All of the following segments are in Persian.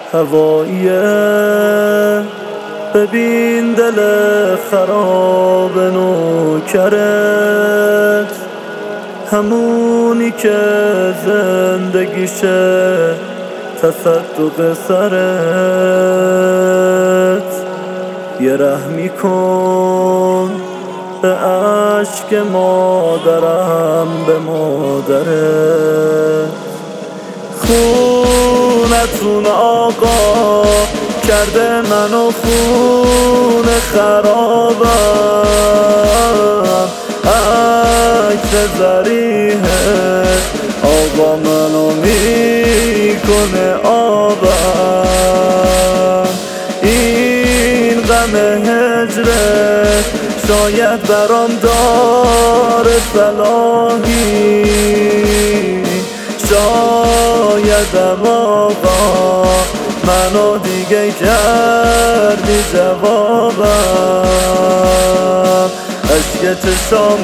هواییه. ببین دل خراب نوکرت، همونی که زندگیشه تصدق سرت. یه رحمی کن به عشق مادرم، به مادرت. خونتون آقا کرده منو خون خرابم، عکس ضریحه آقا منو میکنه آبم. این غم هجره شاید برام داره صلاحی، شایدم آقا منو دیگه کردی جوابم. عشق چشام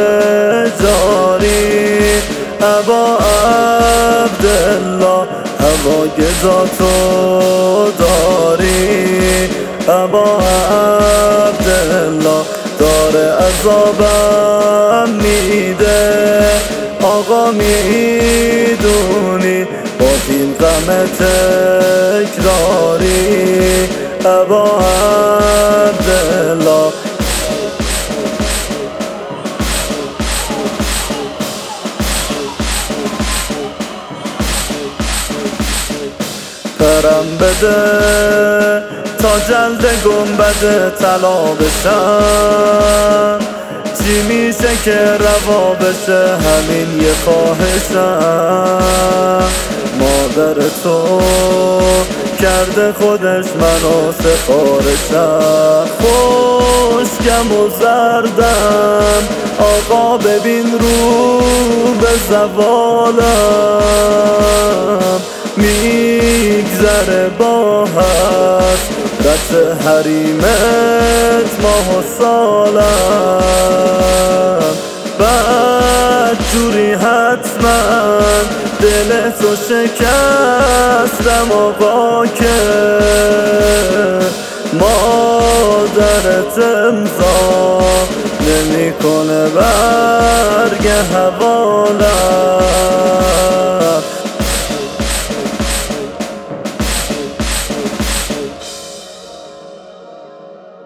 جاری ابا عبدالله، هوا گذاتو داری ابا عبدالله. داره عذابم میده آقا، میدونی با این غم تکراری ابا عبدالله. پرم بده تا جلد گنبد طلا بشم، چی میشه که روا بشه همین یه خواهشم. مادر تو کرده خودش منو سفارشم، خشکم و زردم آقا ببین رو به زوالم. میگذره با حسرت حریمت ماه و سالم. بعد جوری حتما دل تو شکستم آقا که مادرت امضا نمیکنه برگ حوالم.